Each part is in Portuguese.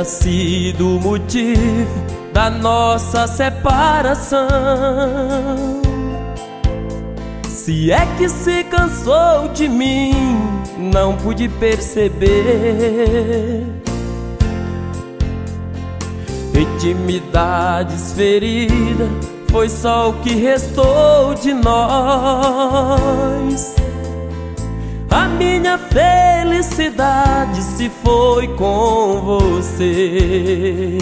sido o motivo da nossa separação? Se é que se cansou de mim, não pude perceber. Intimidades feridas, foi só o que restou de nós. A minha felicidade se foi com você.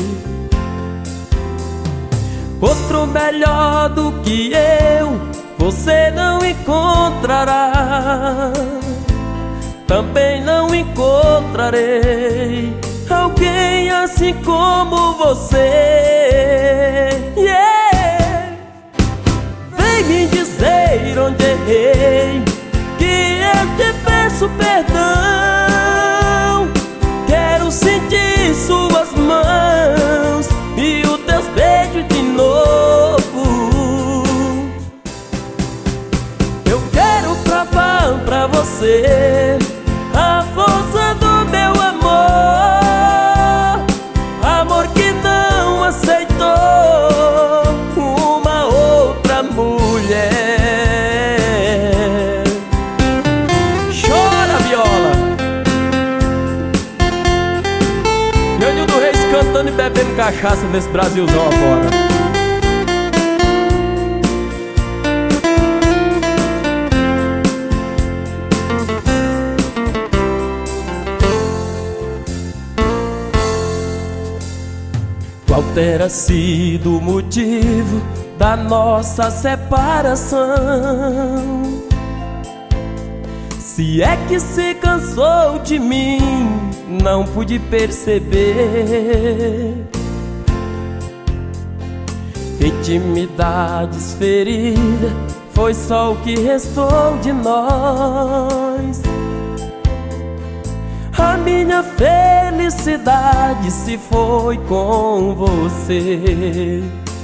Outro melhor do que eu você não encontrará. Também não encontrarei alguém assim como você. Vem me dizer onde errei, que eu te peço perdão. Quero sentir suas mãos e os teus beijos de novo. Eu quero provar pra você a força do meu amor, amor que não aceitou uma outra mulher. Chora, viola! Leonil do Reis cantando e bebendo cachaça nesse Brasilzão afora. Qual terá sido o motivo da nossa separação? Se é que se cansou de mim, não pude perceber. Intimidades feridas, foi só o que restou de nós. A minha felicidade se foi com você.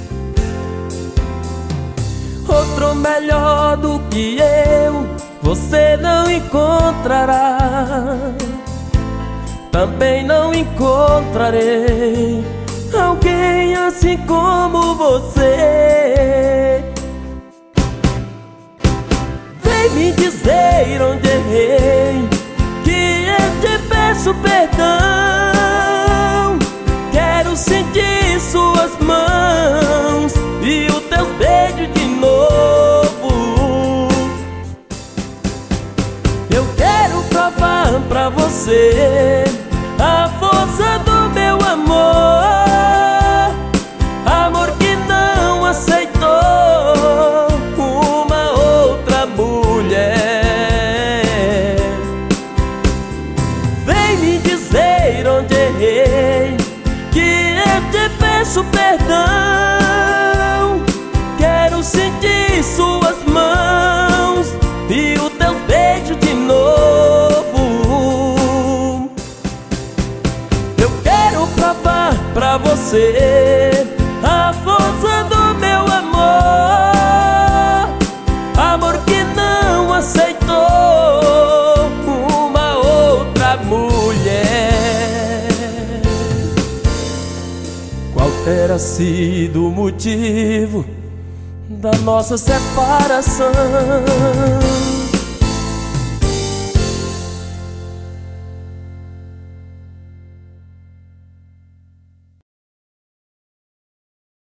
Outro melhor do que eu você não encontrará. Também não encontrarei alguém assim como você. Vem me dizer onde errei, que eu te peço perdão. Quero sentir suas mãos e os teus beijos de novo. Eu quero provar pra você a força do meu amor, amor que não aceitou uma outra mulher. Vem me dizer onde errei, que eu te peço perdão. Quero sentir suas mãos e os teus beijos de novo. Eu quero provar pra você a força do meu amor, amor que não aceitou uma outra mulher. Qual terá sido o motivo da nossa separação?